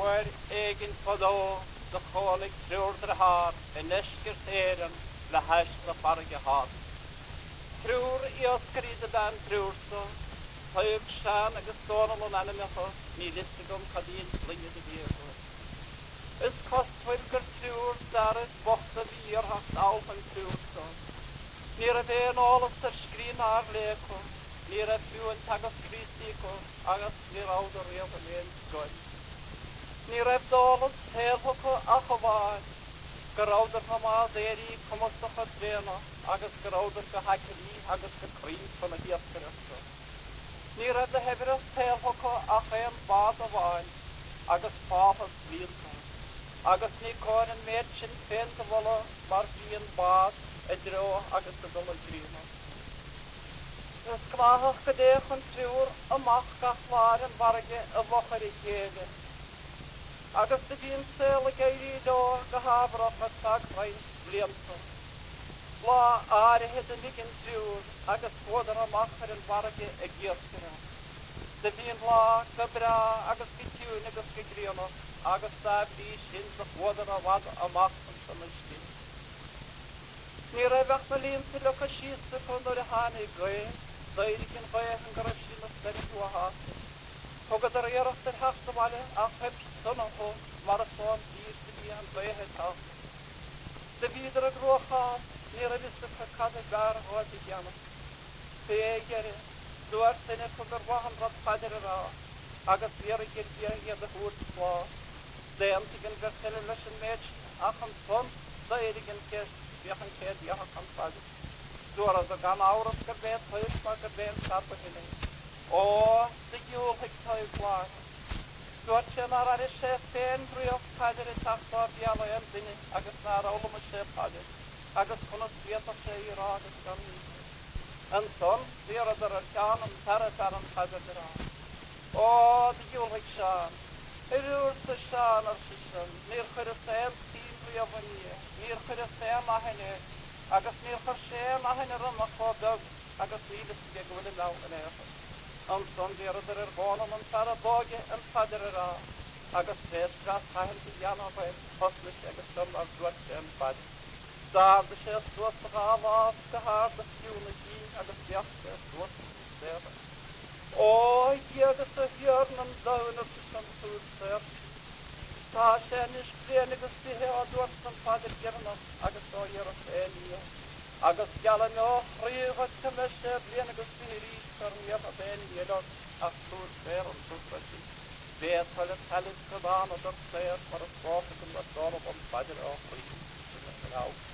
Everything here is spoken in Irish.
Waar eigen fodó de cholig trúr haar en nesker teren le heisle farge hat. Trúr I oscaríide dan trúrso, Taug sean agus stónal an animecha, ní liste gom cadín slinge de bíego. Is costfuil gur trúr daris bochta bíorhacht alfan trúrso. Nír a bhéan álas ar scrín ar léco, nír a fiúan tagas crístico, agus nír áda réo a léon sgoin. Nír a bdálas héalhocha a chaváin, Geráudar hama déri comostach a dréna, agus geráudar go hacelí agus go crín fan a hiascarasta. Ní raibh de hebiras téalhocha a chéan bád a bháin, agus fáfas lílcha. Agus ní cáin méid sin féin de bhla mar bhíon bád a dró agus a dul a grína. Is gláthach go déach an trúr amach gach lár an bharge a bhochar I chéige. Agus de bhíon séla gairí dó go hábrach a tag rain blianta. Lá áirithe de nigin trúr agus fódar amach ar an bharge a giascara. De bhíon lá go bra agus go tiún agus go gríanach agus dá bhí sin de fódar a bhad amach an sanistí. Ní raibh na líonta le go síosta chun ar a hána goin, dairig an bhaith an gar sin a stein huahása. Tugad ar éirecht ar heachtamhaile a heb sonnacho mar a fáin dír de bhí an bhaithe tá. De bhíidir a grochán, ní a liste cad a gar háid I gceanna. Té éigeire, dúir sinne tugur wahan rad paidir ará, agus bhíar a gir iad a húr slá. Déantig an vertelle leis an méid ach an son, dairig an ceist, bhíach an céad iach an paidir. Dúir as a gan áras gur béad thuis mar gur béad sarpa hinnig. O, de giúlhaig taú gláir. Dúirt sin ar is sé féin bríoch paidir I tachta biala an duine agus ná rálam a sé paidir, agus chunas bíata sé I rá agus gan níos. An son, bhíar ar cean an taras ar an paidir dirá. O, de giúlhaig seán. Irúr sa seán ar sisan, níor chuir a féin tín bríoch a ní, níor chuir a féin a henne, agus níor chuir sé a henne rum a chódag, agus lídas ge gwylin law yn eich. Ond son ddi'r yr bonum yn tara boge yn padir yr a, agus fes gras haen di iano fain, hoslis agus som ar dwart yn pad. Dar dy sé stwat sa gafaf, gahar dy fiwn y gi, agus diach y stwat yn sera. O, i agus y hiarn yn dawn yr sy'n tŵr ser. Ta sé nis gren agus di he o dwart yn padir gyrnos, agus o i'r eni. Agus galan o rhywbeth cymysau blian agus bihiri ar miad a ben iedog a stwr fer yn stwrsi. Beth fel y talus gydan o dyr ser mar y sbos ac yn ladon o bon badir o chwyd.